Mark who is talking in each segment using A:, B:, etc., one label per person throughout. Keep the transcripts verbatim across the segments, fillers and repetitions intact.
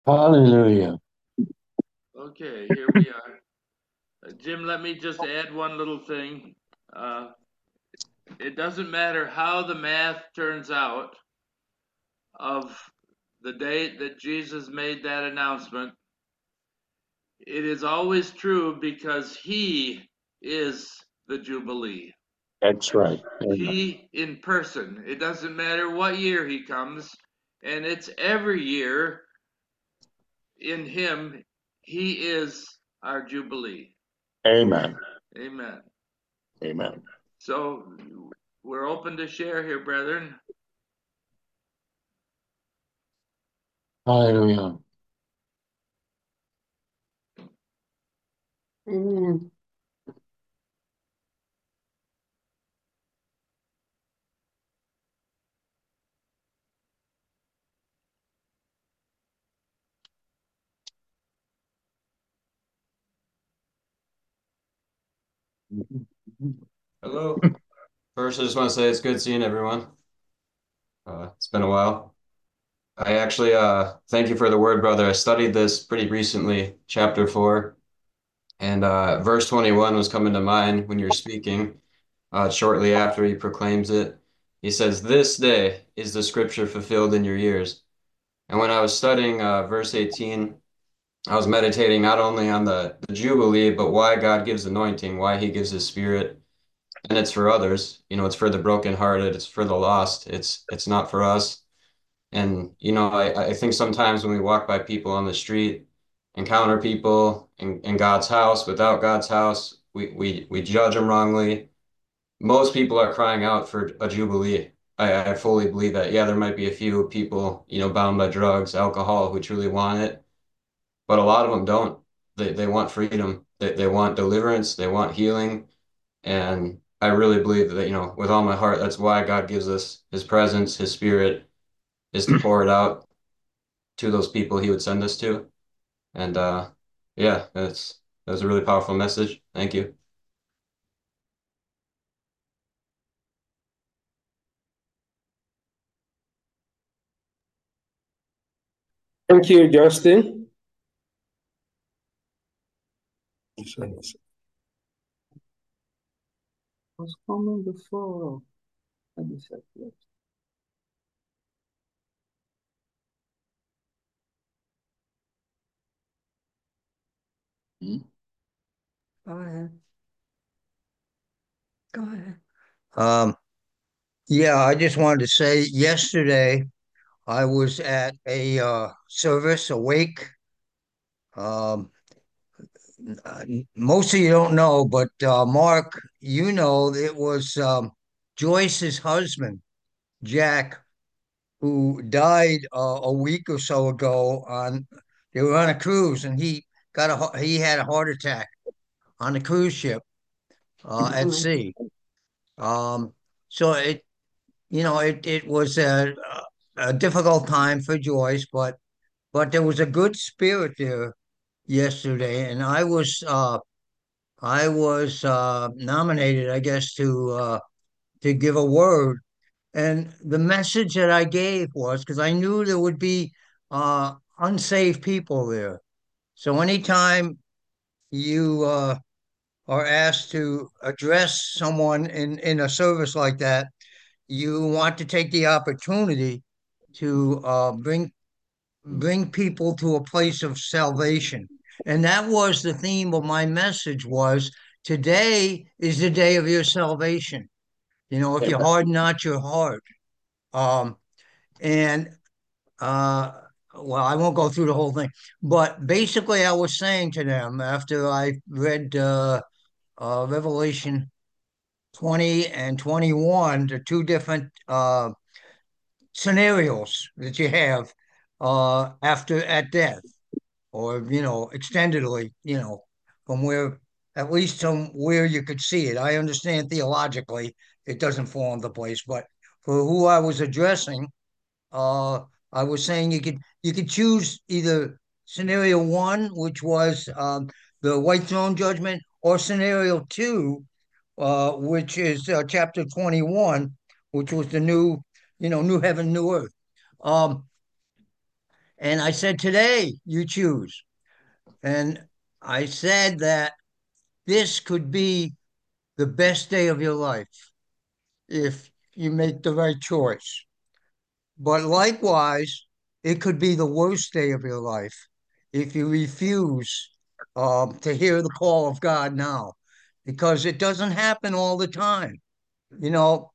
A: Hallelujah.
B: Okay, here we are. Uh, Jim, let me just add one little thing. Uh, it doesn't matter how the math turns out of the date that Jesus made that announcement, it is always true because he is the Jubilee.
A: That's right. Amen.
B: He in person. It doesn't matter what year he comes, and it's every year in him. He is our Jubilee.
A: Amen.
B: Amen.
A: Amen.
B: So we're open to share here, brethren.
A: Hallelujah. Mm.
C: Hello. First, I just want to say it's good seeing everyone. Uh, it's been a while. I actually uh, thank you for the word, brother. I studied this pretty recently, chapter four, and uh, verse twenty-one was coming to mind when you were speaking. Uh, shortly after he proclaims it, he says, "This day is the scripture fulfilled in your ears." And when I was studying uh, verse eighteen, I was meditating not only on the, the Jubilee, but why God gives anointing, why he gives his spirit. And it's for others. You know, it's for the brokenhearted, it's for the lost. It's it's not for us. And you know, I, I think sometimes when we walk by people on the street, encounter people in, in God's house, without God's house, we, we we judge them wrongly. Most people are crying out for a jubilee. I, I fully believe that. Yeah, there might be a few people, you know, bound by drugs, alcohol, who truly want it, but a lot of them don't. They they want freedom. They they want deliverance. They want healing. And I really believe that, you know, with all my heart, that's why God gives us his presence, his spirit, is to pour it out to those people he would send us to. And uh yeah, that's that was a really powerful message. Thank you.
D: Thank you, Justin. Was coming before.
A: Mm.
E: Go ahead. Go ahead. Um, yeah, I just wanted to say yesterday I was at a uh, service, a wake. Um, uh, Most of you don't know, but uh, Mark, you know, it was um, Joyce's husband, Jack, who died uh, a week or so ago. On They were on a cruise, and he got a he had a heart attack on the cruise ship uh, at sea. Um, so it you know it it was a, a difficult time for Joyce, but but there was a good spirit there yesterday, and I was uh, I was uh, nominated, I guess, to uh, to give a word. And the message that I gave was because I knew there would be uh, unsaved people there. So anytime you uh, are asked to address someone in, in a service like that, you want to take the opportunity to uh, bring bring people to a place of salvation. And that was the theme of my message was today is the day of your salvation. You know, if you
A: Amen.
E: harden not your heart. Um, and uh, well, I won't go through the whole thing, but basically, I was saying to them after I read uh, uh, Revelation twenty and twenty-one, the two different uh, scenarios that you have uh, after at death, or you know, extendedly, you know, from where at least from where you could see it. I understand theologically it doesn't fall into place, but for who I was addressing, uh, I was saying you could you could choose either scenario one, which was um, the white throne judgment, or scenario two, uh, which is uh, chapter twenty-one, which was the new, you know, new heaven, new earth. Um, And I said, today you choose. And I said that this could be the best day of your life if you make the right choice. But likewise, it could be the worst day of your life if you refuse um, to hear the call of God now, because it doesn't happen all the time. You know,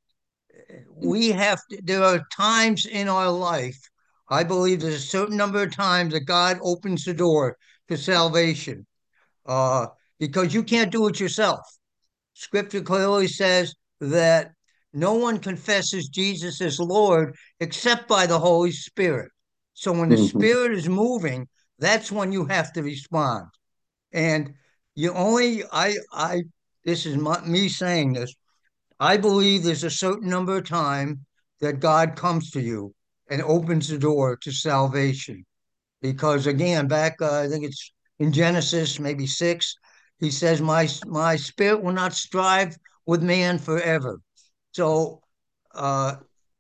E: we have to, there are times in our life, I believe there's a certain number of times that God opens the door to salvation uh, because you can't do it yourself. Scripture clearly says that no one confesses Jesus as Lord except by the Holy Spirit. So when the
A: Mhm.
E: Spirit is moving, that's when you have to respond. And you only, I, I, this is my, me saying this. I believe there's a certain number of time that God comes to you and opens the door to salvation. Because again, back uh, I think it's in Genesis, maybe six, he says, "My my spirit will not strive with man forever." So uh,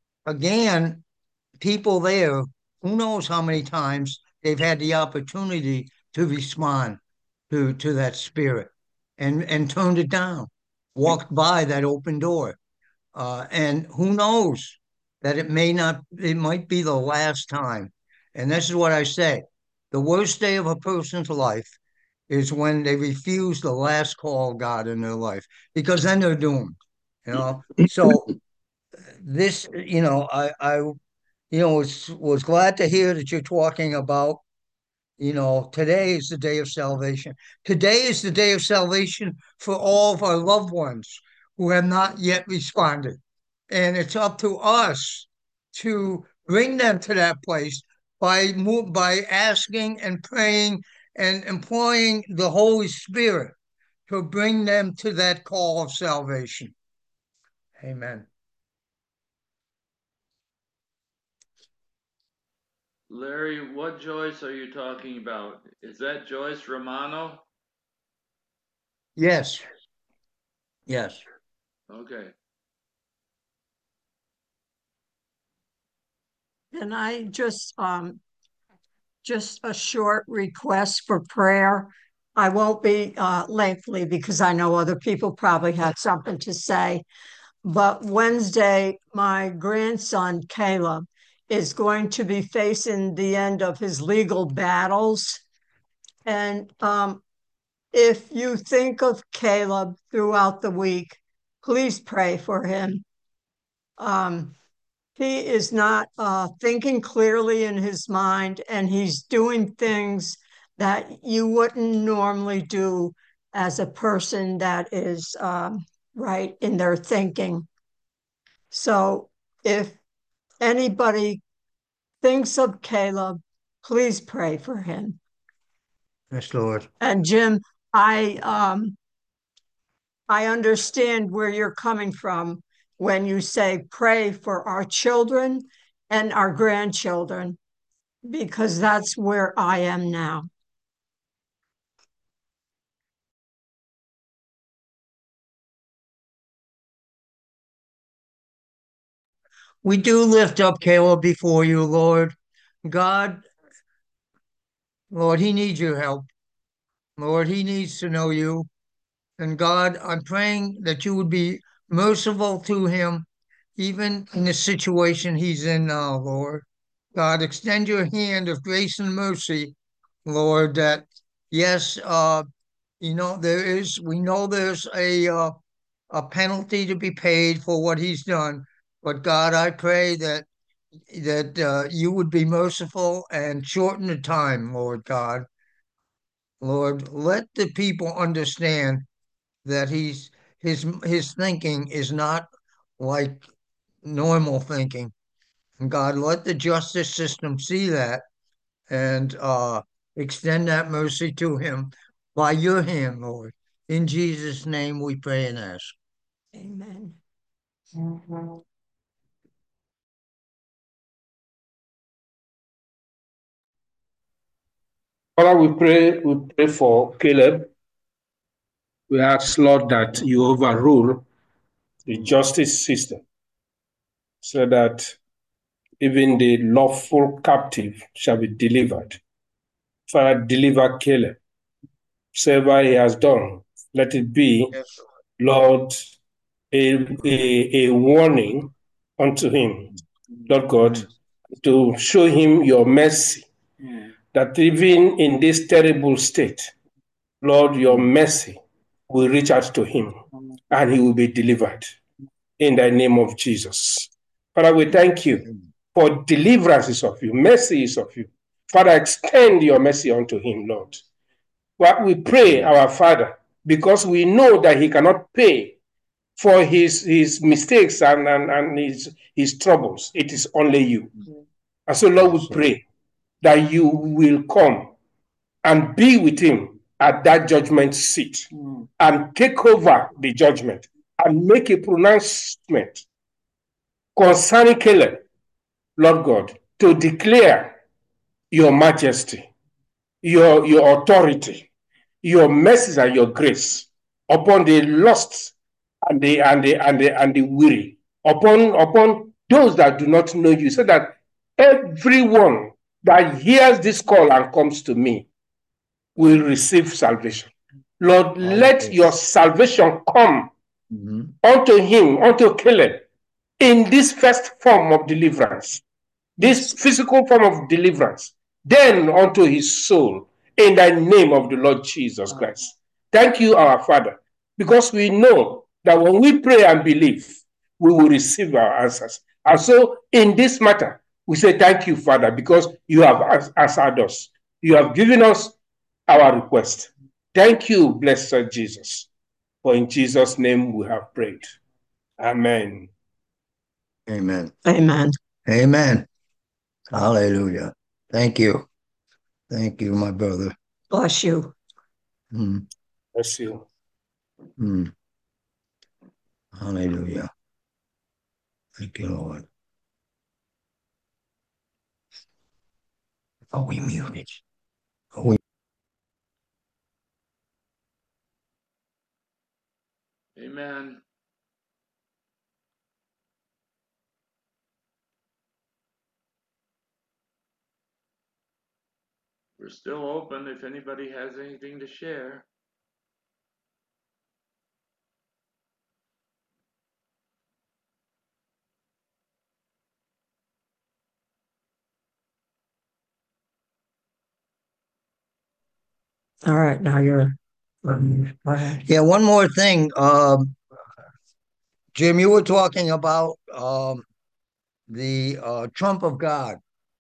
E: again, people there, who knows how many times they've had the opportunity to respond to to that spirit and and turned it down, walked by that open door. Uh, and who knows that it may not, it might be the last time. And this is what I say. The worst day of a person's life is when they refuse the last call of God in their life, because then they're doomed, you know? So this, you know, I, I, you know, was, was glad to hear that you're talking about, you know, today is the day of salvation. Today is the day of salvation for all of our loved ones who have not yet responded. And it's up to us to bring them to that place by move, by asking and praying and employing the Holy Spirit to bring them to that call of salvation. Amen.
B: Larry, what Joyce are you talking about? Is that Joyce Romano?
E: Yes. Yes.
B: Okay.
F: And I just um just a short request for prayer. I won't be uh, lengthy because I know other people probably had something to say. But Wednesday, my grandson Caleb is going to be facing the end of his legal battles. And um, if you think of Caleb throughout the week, please pray for him. Um, he is not uh, thinking clearly in his mind, and he's doing things that you wouldn't normally do as a person that is um, right in their thinking. So if anybody thinks of Caleb, please pray for him.
E: Yes, Lord.
F: And Jim, I um, I understand where you're coming from when you say pray for our children and our grandchildren, because that's where I am now.
E: We do lift up Caleb before you, Lord. God, Lord, he needs your help. Lord, he needs to know you. And God, I'm praying that you would be merciful to him, even in the situation he's in now, Lord. God, extend your hand of grace and mercy, Lord, that yes, uh, you know, there is, we know there's a, uh, a penalty to be paid for what he's done. But God, I pray that that uh, you would be merciful and shorten the time, Lord God. Lord, let the people understand that he's his his thinking is not like normal thinking. And God, let the justice system see that and uh, extend that mercy to him by your hand, Lord. In Jesus' name we pray and ask.
F: Amen.
D: Father, we pray, we pray for Caleb. We ask, Lord, that you overrule the justice system so that even the lawful captive shall be delivered. Father, deliver Caleb. Whatever he has done, let it be,
E: Yes,
D: Lord, a, a, a warning unto him, Lord God,
E: Mm.
D: to show him your mercy, that even in this terrible state, Lord, your mercy will reach out to him and he will be delivered in the name of Jesus. Father, we thank you for deliverance is of you, mercy is of you. Father, extend your mercy unto him, Lord. What we pray, our Father, because we know that he cannot pay for his, his mistakes and, and, and his, his troubles. It is only you. And so, Lord, we
E: Yes, Lord.
D: pray that you will come and be with him at that judgment seat and take over the judgment and make a pronouncement concerning Caleb, Lord God, to declare your majesty, your, your authority, your mercy and your grace upon the lost and the and the and the and the weary, upon upon those that do not know you, so that everyone that hears this call and comes to me will receive salvation. Lord, let your salvation come
E: Mhm.
D: unto him, unto Caleb, in this first form of deliverance, this
F: Yes.
D: physical form of deliverance, then unto his soul, in the name of the Lord Jesus Christ. Thank you, our Father, because we know that when we pray and believe, we will receive our answers. And so, in this matter, we say thank you, Father, because you have answered us. You have given us our request. Thank you, blessed Jesus. For in Jesus' name we have prayed. Amen.
E: Amen.
F: Amen.
E: Amen. Hallelujah. Thank you. Thank you, my brother.
F: Bless you.
E: Mm,
D: Bless you.
E: mm. Hallelujah. Thank you, Lord. Oh, we muted. Oh, we
B: Amen. We're still open if anybody has anything to share.
F: All right, now you're. um, Go ahead.
E: Yeah, one more thing. Um, Jim, you were talking about um, the uh, trump of God,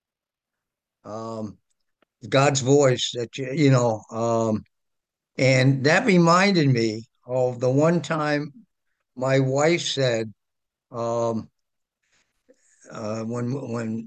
E: um, God's voice that you, you know, um, and that reminded me of the one time my wife said, um, uh, when when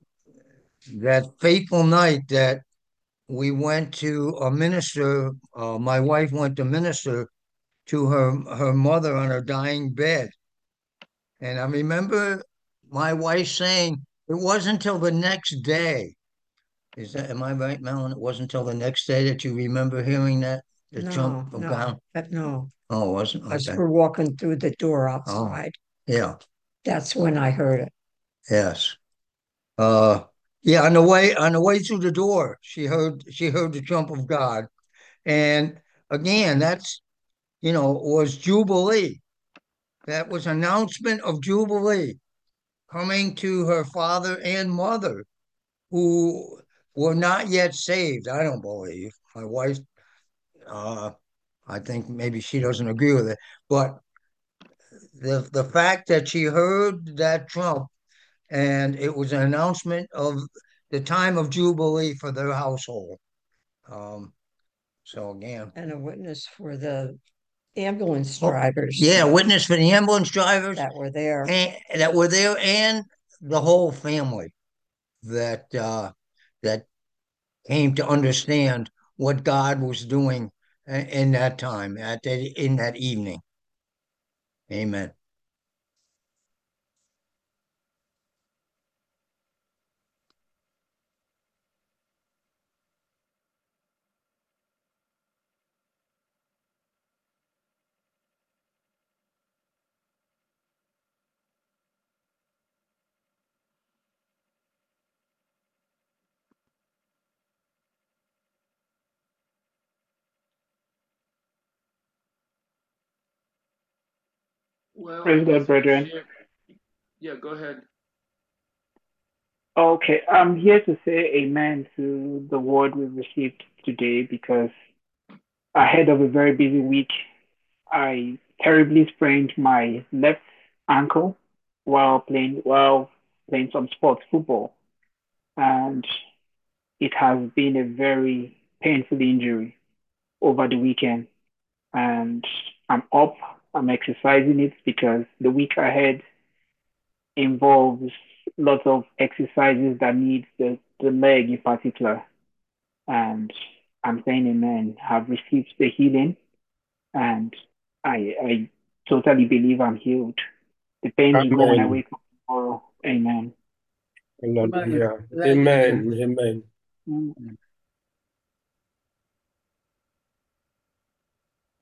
E: that fateful night that we went to a minister, uh, my wife went to minister to her her mother on her dying bed. And I remember my wife saying it wasn't until the next day. Is that, am I right, Melon? It wasn't until the next day that you remember hearing that, the
F: No,
E: trump of
F: no,
E: God?
F: that, no.
E: Oh, it wasn't?
F: As
E: Okay.
F: we're walking through the door
E: Oh,
F: outside,
E: yeah,
F: that's when I heard it.
E: yes. Uh, yeah, on the way on the way through the door, she heard she heard the trump of God. And again, that's, you know, was Jubilee. That was announcement of Jubilee coming to her father and mother, who were not yet saved. I don't believe. My wife, uh, I think maybe she doesn't agree with it, but the the fact that she heard that trump and it was an announcement of the time of Jubilee for their household. Um, so again,
F: And a witness for the ambulance
E: oh,
F: drivers
E: yeah, witness for the ambulance drivers
F: that were there.
E: and that were there and the whole family that uh, that came to understand what God was doing in that time, at that, in that evening. Amen.
B: Well, I
G: Praise
B: guess
G: God,
B: I'll
G: brethren.
B: share. Yeah, go ahead.
G: Okay, I'm here to say amen to the word we've received today because ahead of a very busy week, I terribly sprained my left ankle while playing while playing some sports football, and it has been a very painful injury over the weekend. And I'm up, I'm exercising it because the week ahead involves lots of exercises that need the, the leg in particular. And I'm saying amen. I've received the healing and I I totally believe I'm healed. The pain will go when I
D: Amen.
G: wake up tomorrow. Amen.
D: Hallelujah. Amen. Amen.
G: Mm.